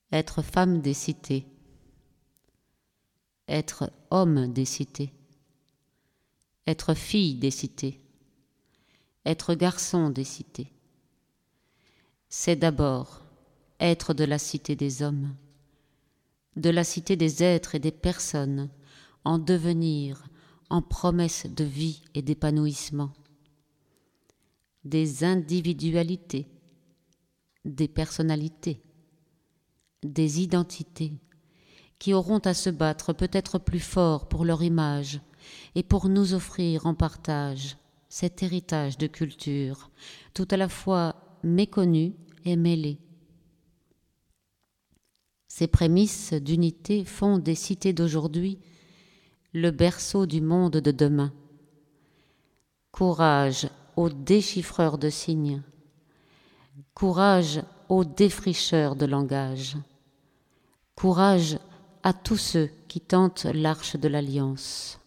Être femme des cités, être homme des cités, être fille des cités, être garçon des cités. C'est d'abord être de la cité des hommes, de la cité des êtres et des personnes, en devenir, en promesse de vie et d'épanouissement, des individualités, des personnalités, des identités qui auront à se battre peut-être plus fort pour leur image et pour nous offrir en partage cet héritage de culture, tout à la fois méconnu et mêlé. Ces prémices d'unité font des cités d'aujourd'hui le berceau du monde de demain. Courage aux déchiffreurs de signes, courage aux défricheurs de langage, courage à tous ceux qui tentent l'arche de l'alliance.